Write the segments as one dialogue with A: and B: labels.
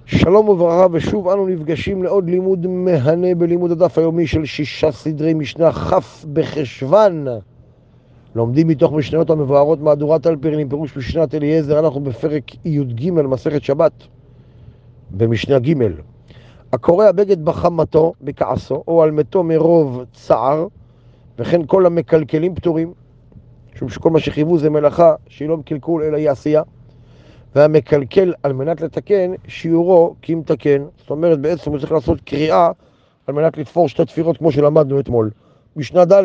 A: שלום וברכה, ושוב אנו נפגשים לעוד לימוד מהנה בלימוד הדף היומי של 6 סדרי משנה כ' בחשוון. לומדים מתוך משניות המבוארות מהדורת אלפרין עם פירוש משנת אליעזר. אנחנו בפרק י"ג מסכת שבת במשנה ג'. הקורע בגד בחמתו בכעסו או על מתו מרוב צער, וכן כל המקלקלים פטורים, משום שכל מה שחייבו זה מלאכה שהיא לא מקלקול אלא היא עשייה, והמקלקל על מנת לתקן שיעורו כמתקן. זאת אומרת, בעצם הוא צריך לעשות קריאה על מנת לתפור שתי תפירות כמו שלמדנו אתמול. משנה ד',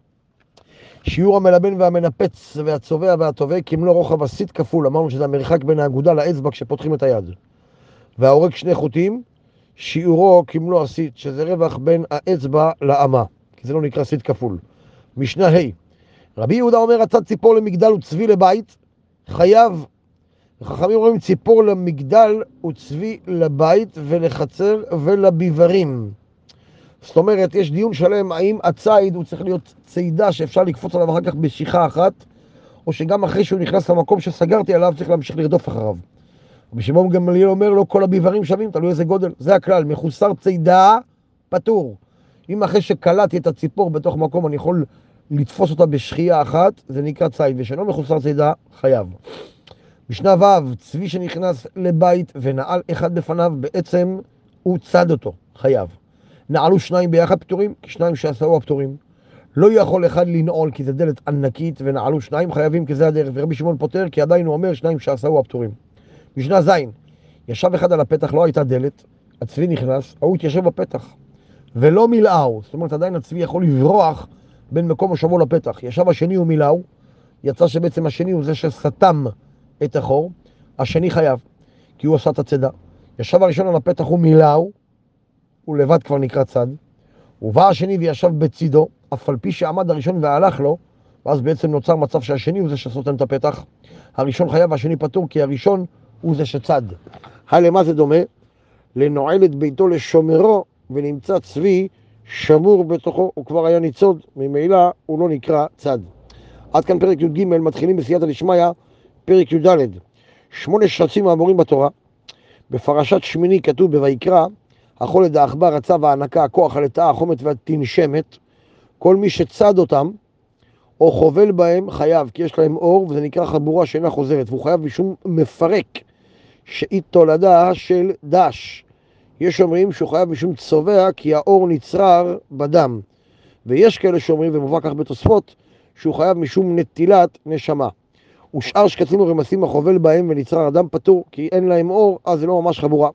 A: שיעור המלבן והמנפץ והצובע והטובע כמלוא רוחב הסיט כפול. אמרנו שזה המרחק בין האגודה לאצבע כשפותחים את היד. והעורק שני חוטים, שיעורו כמלוא הסיט, שזה רווח בין האצבע לאמה, כי זה לא נקרא סיט כפול. משנה ה', רבי יהודה אומר, הצד ציפור למגדל וצבי לבית, חייב. וחכמים אומרים ציפור למגדל וצבי לבית ולחצר ולביברים. זאת אומרת, יש דיון שלם האם הציד הוא צריך להיות צידה שאפשר לקפוץ עליו אחר כך בשיחה אחת, או שגם אחרי שהוא נכנס למקום שסגרתי עליו צריך להמשיך לרדוף אחריו. רבי שמעון גמליאל אומר לו, כל הביברים שווים, תלוי איזה גודל. זה הכלל, מחוסר צידה פטור. אם אחרי שקלטתי את הציפור בתוך מקום אני יכול לתפוס אותה בשחייה אחת, זה נקרא ציד, ושלא מחוסר צידה חייב. משנה ו', צבי שנכנס לבית ונעל אחד בפניו, בעצם הוא צד אותו, חייב. נעלו שניים ביחד פטורים, כי שניים שעשהו הפטורים. לא יכול אחד לנעול כי זה דלת ענקית, ונעלו שניים חייבים כי זה הדרך. ורבי שמעון פותר כי עדיין הוא אומר שניים שעשהו הפטורים. משנה ז', ישב אחד על הפתח, לא הייתה דלת, הצבי נכנס, הוא התיישב בפתח ולא מילאו. זאת אומרת, עדיין הצבי יכול לברוח בין מקום מושבו לפתח. ישב השני ומילאו, יצא שבעצם השני הוא זה שסתם את החור, השני חייב, כי הוא עשה את הצדה. ישב הראשון על הפתח ומילאו, הוא לבד כבר נקרא צד. ובא השני וישב בצידו, אף על פי שעמד הראשון והלך לו, ואז בעצם נוצר מצב שהשני הוא זה שסותם את הפתח. הראשון חייב והשני פטור, כי הראשון הוא זה שצד. למה זה דומה? לנועל את ביתו לשומרו, ונמצא צבי שמור בתוכו, הוא כבר היה ניצוד, ממילא הוא לא נקרא צד. עד כאן פרק י"ג, מתחילים בסייעתא דשמיא, פרק י"ד. 8 שרצים האמורים בתורה. בפרשת שמיני כתוב בויקרא, החולד העכבר, הצב הענקה, הכוח, הלטאה, החומת והתנשמת, כל מי שצד אותם או חובל בהם חייב, כי יש להם אור, וזה נקרא חבורה שאינה חוזרת, והוא חייב משום מפרק שהיא תולדה של דש. יש אומרים שהוא חייב משום צובע, כי האור נצרר בדם, ויש כאלה שאומרים, ומובא כך בתוספות, שהוא חייב משום נטילת נשמה. ושאר שקצים ורמסים החובל בהם ונצרר הדם פטור, כי אין להם אור, אז זה לא ממש חבורה.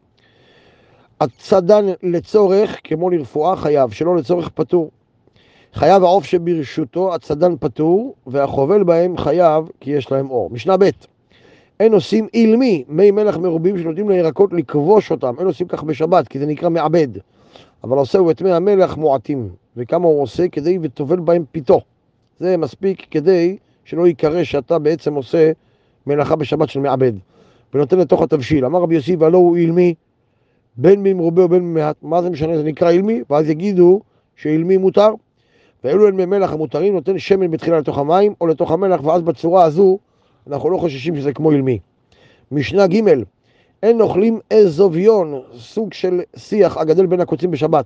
A: הצדן לצורך כמו לרפואה חייב, שלא לצורך פטור. חייב העוף שברשותו, הצדן פטור, והחובל בהם חייב, כי יש להם אור. משנה ב', אין עושים אילמי, מי מלח מרובים שנותנים לירקות לכבוש אותם, אין עושים כך בשבת, כי זה נקרא מעבד. אבל עושהו את מי המלח מועטים, וכמה הוא עושה כדי וטובל בהם פיתו. זה מספיק כדי שלא יקרא שאתה בעצם עושה מלאכה בשבת של מעבד, ונותן לתוך התבשיל. אמר רבי יוסי, ולא הוא אילמי, בין במרובה ובין במעט. מה זה משנה? זה נקרא אילמי, ואז יגידו שאילמי מותר, ואלו הן ממלח המותרים, נותן שמן בתחילה לתוך המים או לתוך המלח, ואז בצורה הזו אנחנו לא חוששים שזה כמו אילמי. משנה ג', אין אוכלים אזוביון, סוג של שיח הגדל בין הקוצים בשבת,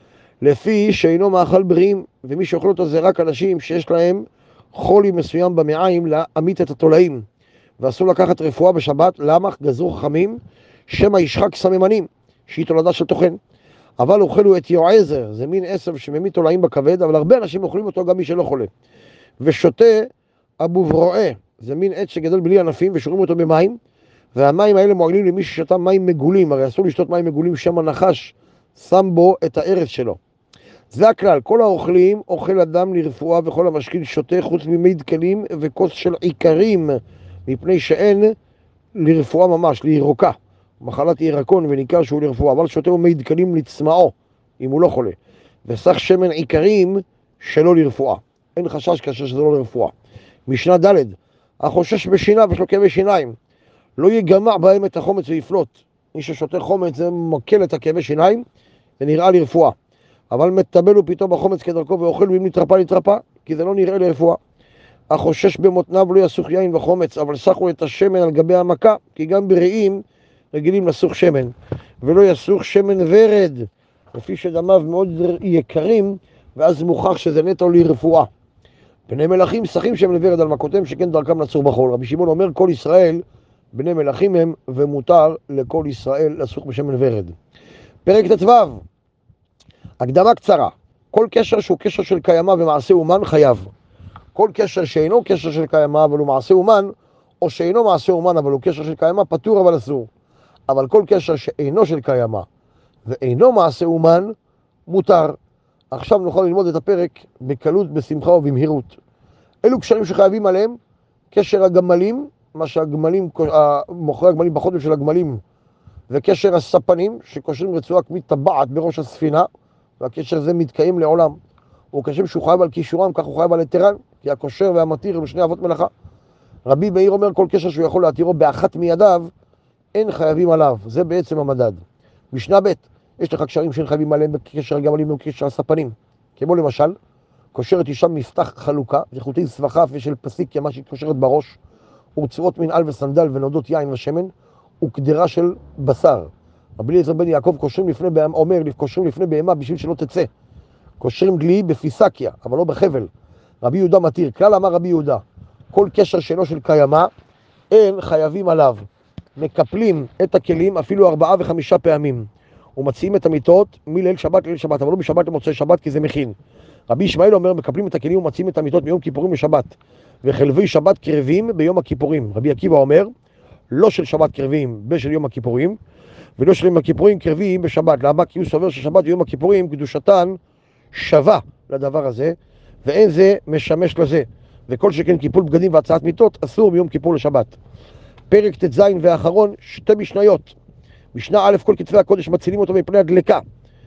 A: לפי שאינו מאכל בריאים, ומי שאוכל אותו זה רק אנשים שיש להם חולי מסוים במעיים להמית את התולעים, ואסור לקחת רפואה בשבת. למה? גזרו חכמים שמא ישחק סממנים, שהיא תולדה של טוחן. אבל אוכלו את יועזר, זה מין עשב שממית תולעים בכבד, אבל הרבה אנשים אוכלים אותו, גם מי שלא חולה. ושותה אבוברואה, זה מין עץ שגדל בלי ענפים ושורים אותו במים, והמים האלה מועילים למי ששתה מים מגולים. הרי אסור לשתות מים מגולים, שם הנחש שם בו את הארץ שלו. זה הכלל, כל האוכלים אוכל אדם לרפואה, וכל המשכיל שותה חוץ ממי דקלים וכוס של עיקרים, מפני שאין לרפואה ממש, לירוקה, מחלת ירקון וניכר שהוא לרפואה. אבל שותה ומי דקלים לצמאו, אם הוא לא חולה, וסך שמן עיקרים שלא לרפואה, אין חשש כאשר שזה לא לרפואה. משנה ד', החושש בשיניו יש לו כאבי שיניים, לא יגמע בהם את החומץ ויפלוט. מי ששותה חומץ זה מקל את הכאבי שיניים, זה נראה לרפואה. אבל מטבל הוא פתאום בחומץ כדרכו ואוכל, ואם נתרפא נתרפא, כי זה לא נראה לרפואה. החושש במותניו לא יסוך יין וחומץ, אבל סחו את השמן על גבי המכה, כי גם בריאים רגילים לסוך שמן. ולא יסוך שמן ורד, לפי שדמיו מאוד יקרים, ואז מוכח שזה נטו לרפואה. בני מלכים שחים שמן ורד על מכותיהם, שכן דרכם לצור בחול. רבי שמעון אומר, כל ישראל בני מלכים הם, ומותר לכל ישראל לסוך בשמן ורד. פרק ט"ו, הקדמה קצרה. כל קשר שהוא קשר של קיימא ומעשה אומן חייב. כל קשר שאינו קשר של קיימא אבל הוא מעשה אומן, או שאינו מעשה אומן אבל הוא קשר של קיימא, פטור אבל אסור. אבל כל קשר שאינו של קיימא ואינו מעשה אומן, מותר. עכשיו נוכל ללמוד את הפרק בקלות, בשמחה ובמהירות. אלו קשרים שחייבים עליהם, קשר הגמלים, מה שהגמלים, מוכרי הגמלים בחוטב של הגמלים, וקשר הספנים שקושרים רצועה כמטבעת בראש הספינה, והקשר הזה מתקיים לעולם. הוא קשר שהוא חייב על קישורם, כך הוא חייב על היתרן, כי הקושר והמתיר הם שני אבות מלאכה. רבי מאיר אומר, כל קשר שהוא יכול להתירו באחת מידיו, אין חייבים עליו. זה בעצם המדד. משנה ב', יש לך קשרים שאין חייבים עליהם בקשר הגמלים ובקשר הספנים. כמו למשל, קושרת אישה מפתח חלוקה, וחוטי סבכה ושל פסיק ימה שקושרת בראש, ורצועות מנעל וסנדל ונודות יין ושמן, וקדרה של בשר. רבי אליעזר בן יעקב קושרים לפני בהמה, אומר, קושרים לפני בהמה בשביל שלא תצא. קושרים דלי בפיסקיה, אבל לא בחבל. רבי יהודה מתיר, כלל אמר רבי יהודה, כל קשר שאינו של קיימא, אין חייבים עליו. מקפלים את הכלים אפילו 4 ו5 פעמים, ומציעים את המיטות מליל שבת לליל שבת, אבל לא משבת למוצאי שבת כי זה מכין. רבי ישמעאל אומר, מקפלים את הכלים ומציעים את המיטות מיום כיפורים לשבת, וחלבי שבת קרבים ביום הכיפורים. רבי עקיבא אומר, לא של שבת קרבים בשל יום הכיפורים, ולא של יום הכיפורים קרבים בשבת. למה? כי הוא סובר ששבת ויום הכיפורים קדושתן שווה לדבר הזה, ואין זה משמש לזה. וכל שכן קיפול בגדים והצעת מיטות אסור מיום כיפור לשבת. פרק ט"ז ואחרון, 2 משניות. משנה א', כל כתבי הקודש מצילים אותו מפני הדלקה,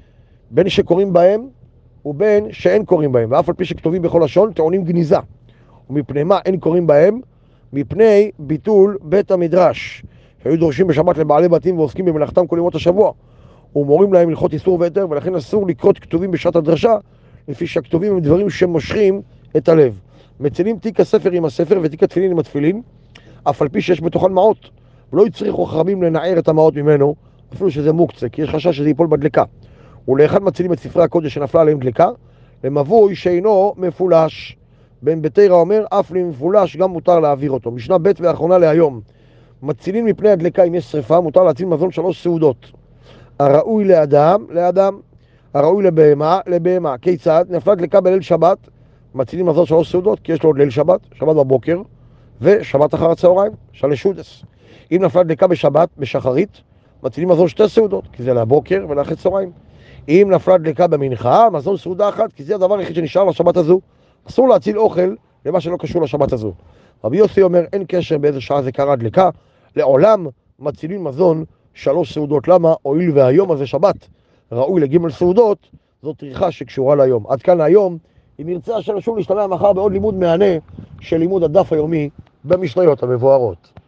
A: בין שקוראים בהם ובין שאין קוראים בהם, ואף על פי שכתובים בכל לשון טעונים גניזה. ומפני מה אין קוראים בהם? מפני ביטול בית המדרש, שהיו דורשים בשבת לבעלי בתים ועוסקים במלאכתם כל ימות השבוע, ומורים להם הלכות איסור והיתר, ולכן אסור לקרות כתובים בשעת הדרשה, לפי שהכתובים הם דברים שמושכים את הלב. מצילים תיק הספר עם הספר ותיק התפילין עם התפילין, אף על פי שיש בתוכן מעות, ולא יצריכו חכמים לנער את המעות ממנו, אפילו שזה מוקצה, כי יש חשש שזה ייפול בדלקה. ולאחד מצילים את ספרי הקודש שנפלה עליהם דלקה, למבוי שאינו מפולש. בן בתירא אומר, אף למפולש גם מותר להעביר אותו. משנה ב' ואחרונה להיום, מצילים מפני הדלקה אם יש שריפה, מותר להציל מזון 3 סעודות. הראוי לאדם, לאדם, הראוי לבהמה, לבהמה. כיצד? נפלה דלקה בליל שבת, מצילים מזון 3 סעודות, כי יש לו עוד ליל שבת, שבת בבוקר, ושבת אחר הצהריים, שלשודס. אם נפלה דלקה בשבת, בשחרית, מצילים מזון 2 סעודות, כי זה לבוקר ולאחרי צהריים. אם נפלה דלקה במנחה, מזון סעודה אחת, כי זה הדבר היחיד שנשאר לשבת הזו. אסור להציל אוכל למה שלא קשור לשבת הזו. רבי יוסי אומר, אין קשר באיזה שעה זה קרה דלקה, לעולם מצילים מזון 3 סעודות. למה? הואיל והיום הזה שבת, ראוי לג' סעודות, זאת טרחה שקשורה ליום. עד כאן היום. אם נרצה השם שוב להשתמע מחר בעוד לימוד מהנה של לימוד הדף היומי במשניות המבוארות.